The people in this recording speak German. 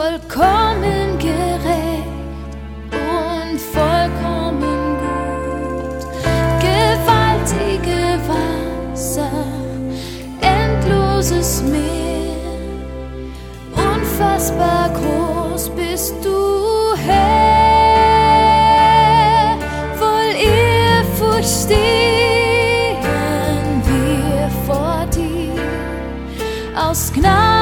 vollkommen gerecht und vollkommen gut. Gewaltige Wasser, endloses Meer, unfassbar groß bist du, Herr. Voll Ehrfurcht stehen wir vor dir, aus Gnade